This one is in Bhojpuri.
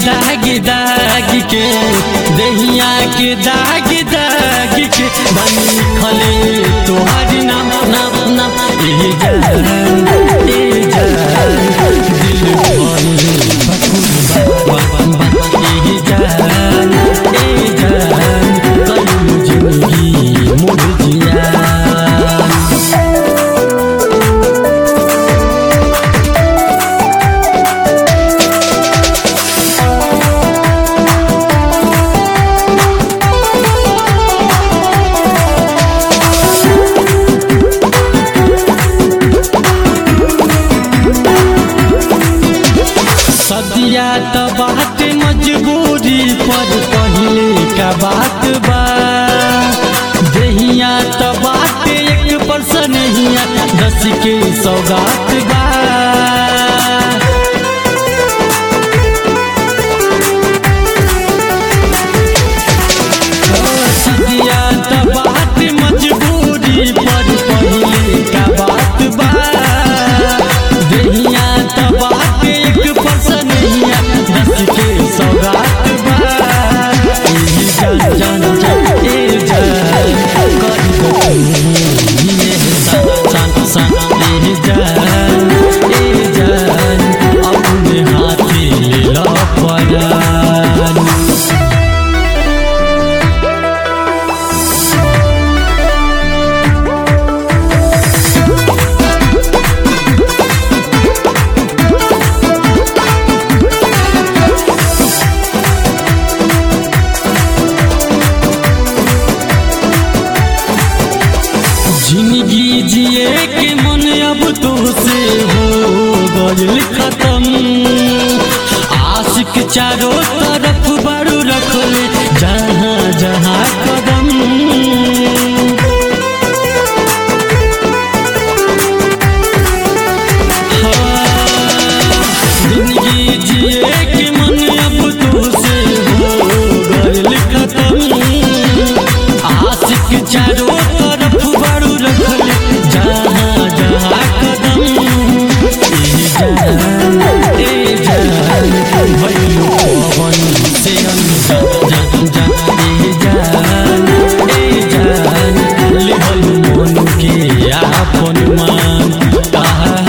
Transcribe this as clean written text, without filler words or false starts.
दाग दाग के दहिया के दाग दाग के बनी खले तोहार नाम नाम नाम ए जान दिल ए जान कलू जिंदगी मोड़ जिया सदिया तो बात मजबूरी पर पहले का बात बा दहिया तो बात 1% नहीं 10 के सौगात बा सदिया तो बात मजबूरी पर पहले का बात बा दहिया तो बात 1% नहीं 10 के सौगात बा जान जान ए जान कर दो ये सान सान ए जान अपने हाथ ले लो परान जिंदगी जिए के मन अब तो से हो गइल खत्म आशिक चारों तरफ बारू रखले जहाँ जहाँ कदम जिंदगी जिए के मन अब तो से हो गइल खत्म आशिक चारों तरफ बारू रखले जहाँ जहाँ कदम ए जान भइलो पवन से अनजान जान ए जान लेहल मन के आपन मान